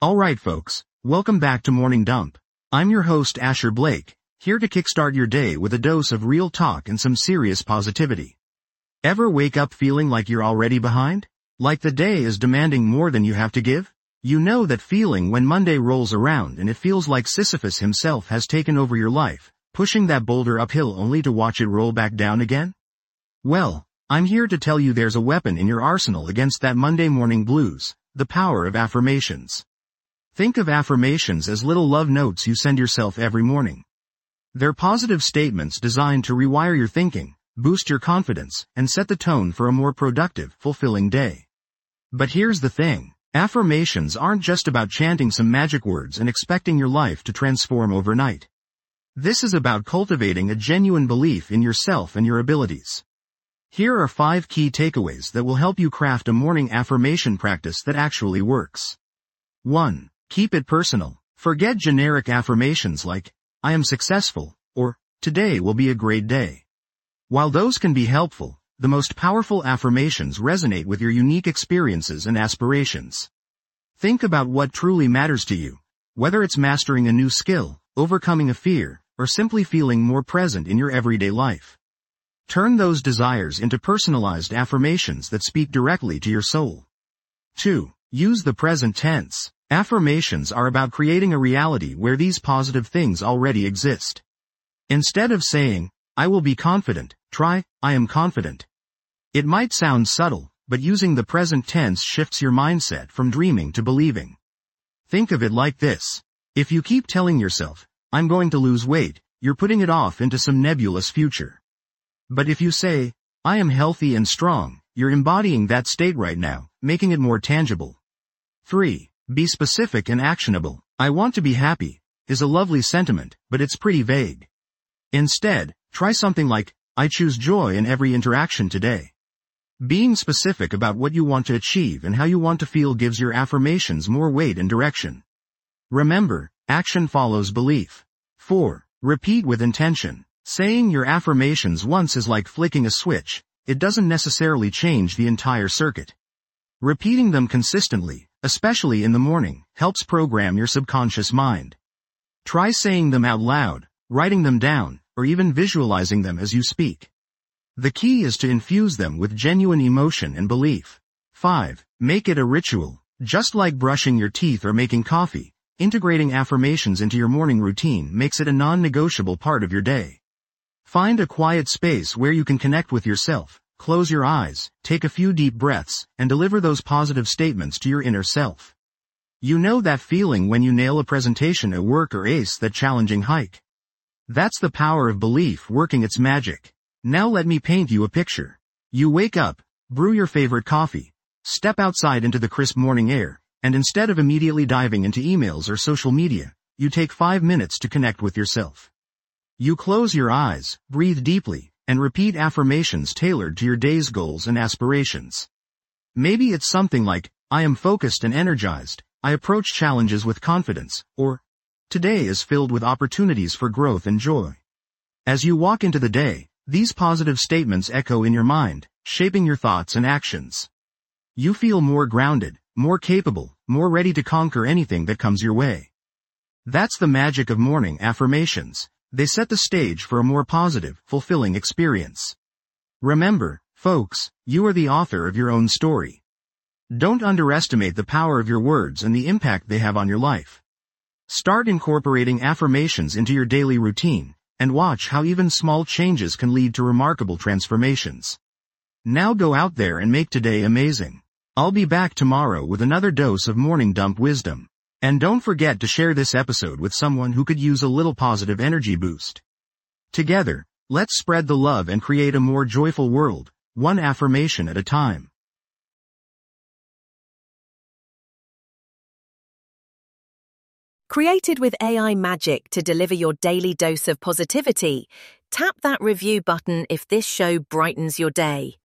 Alright folks, welcome back to Morning Dump. I'm your host Asher Blake, here to kickstart your day with a dose of real talk and some serious positivity. Ever wake up feeling like you're already behind? Like the day is demanding more than you have to give? You know that feeling when Monday rolls around and it feels like Sisyphus himself has taken over your life, pushing that boulder uphill only to watch it roll back down again? Well, I'm here to tell you there's a weapon in your arsenal against that Monday morning blues, the power of affirmations. Think of affirmations as little love notes you send yourself every morning. They're positive statements designed to rewire your thinking, boost your confidence, and set the tone for a more productive, fulfilling day. But here's the thing. Affirmations aren't just about chanting some magic words and expecting your life to transform overnight. This is about cultivating a genuine belief in yourself and your abilities. Here are 5 key takeaways that will help you craft a morning affirmation practice that actually works. 1. Keep it personal. Forget generic affirmations like, I am successful, or, today will be a great day. While those can be helpful, the most powerful affirmations resonate with your unique experiences and aspirations. Think about what truly matters to you, whether it's mastering a new skill, overcoming a fear, or simply feeling more present in your everyday life. Turn those desires into personalized affirmations that speak directly to your soul. 2. Use the present tense. Affirmations are about creating a reality where these positive things already exist. Instead of saying, I will be confident, try, I am confident. It might sound subtle, but using the present tense shifts your mindset from dreaming to believing. Think of it like this. If you keep telling yourself, I'm going to lose weight, you're putting it off into some nebulous future. But if you say, I am healthy and strong, you're embodying that state right now, making it more tangible. 3. Be specific and actionable. I want to be happy is a lovely sentiment, but it's pretty vague. Instead, try something like, I choose joy in every interaction today. Being specific about what you want to achieve and how you want to feel gives your affirmations more weight and direction. Remember, action follows belief. 4. Repeat with intention. Saying your affirmations once is like flicking a switch. It doesn't necessarily change the entire circuit. Repeating them consistently, especially in the morning, helps program your subconscious mind. Try saying them out loud, writing them down, or even visualizing them as you speak. The key is to infuse them with genuine emotion and belief. 5. Make it a ritual. Just like brushing your teeth or making coffee, integrating affirmations into your morning routine makes it a non-negotiable part of your day. Find a quiet space where you can connect with yourself, close your eyes, take a few deep breaths, and deliver those positive statements to your inner self. You know that feeling when you nail a presentation at work or ace that challenging hike? That's the power of belief working its magic. Now let me paint you a picture. You wake up, brew your favorite coffee, step outside into the crisp morning air, and instead of immediately diving into emails or social media, you take 5 minutes to connect with yourself. You close your eyes, breathe deeply, and repeat affirmations tailored to your day's goals and aspirations. Maybe it's something like, I am focused and energized, I approach challenges with confidence, or, today is filled with opportunities for growth and joy. As you walk into the day, these positive statements echo in your mind, shaping your thoughts and actions. You feel more grounded, more capable, more ready to conquer anything that comes your way. That's the magic of morning affirmations. They set the stage for a more positive, fulfilling experience. Remember, folks, you are the author of your own story. Don't underestimate the power of your words and the impact they have on your life. Start incorporating affirmations into your daily routine, and watch how even small changes can lead to remarkable transformations. Now go out there and make today amazing. I'll be back tomorrow with another dose of Morning Dump wisdom. And don't forget to share this episode with someone who could use a little positive energy boost. Together, let's spread the love and create a more joyful world, one affirmation at a time. Created with AI magic to deliver your daily dose of positivity, tap that review button if this show brightens your day.